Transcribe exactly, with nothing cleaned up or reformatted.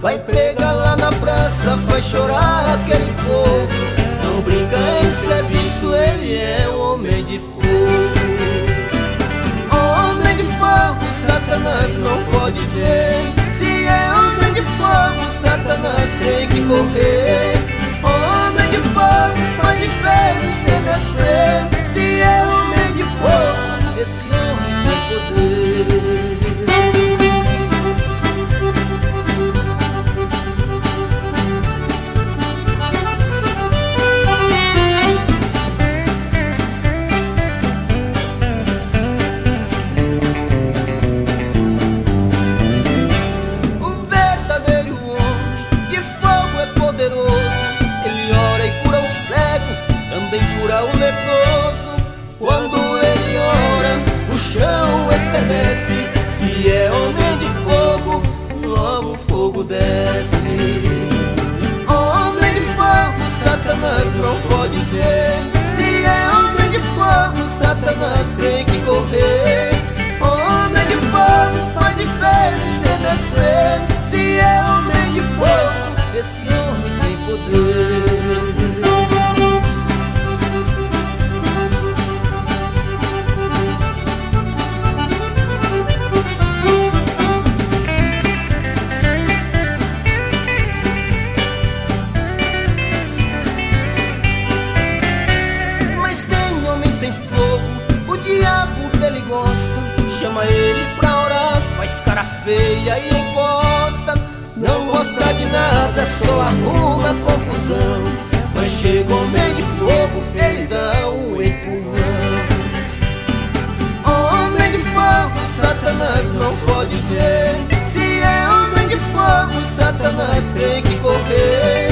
vai pregar lá na praça, faz chorar aquele povo. Não brinca em serviço, ele é um homem de fogo. Homem de fogo, Satanás não pode ver. Se é homem de fogo, Satanás tem que correr. Homem de fogo, faz de ferro estremecer. Se é homem de fogo, esse homem tem poder. Cura o leproso, quando ele ora, o chão estremece. Se é homem de fogo, logo o fogo desce. Homem de fogo, Satanás não pode ver. Se é homem de fogo, Satanás tem que correr. Homem de fogo, faz de ferro estremecer. Se é homem de fogo, esse homem tem poder. Ele gosta, chama ele pra orar, faz cara feia e encosta. Não gosta de nada, só arruma confusão. Mas chega o homem de fogo, ele dá um empurrão. Homem de fogo, Satanás não pode ver. Se é homem de fogo, Satanás tem que correr.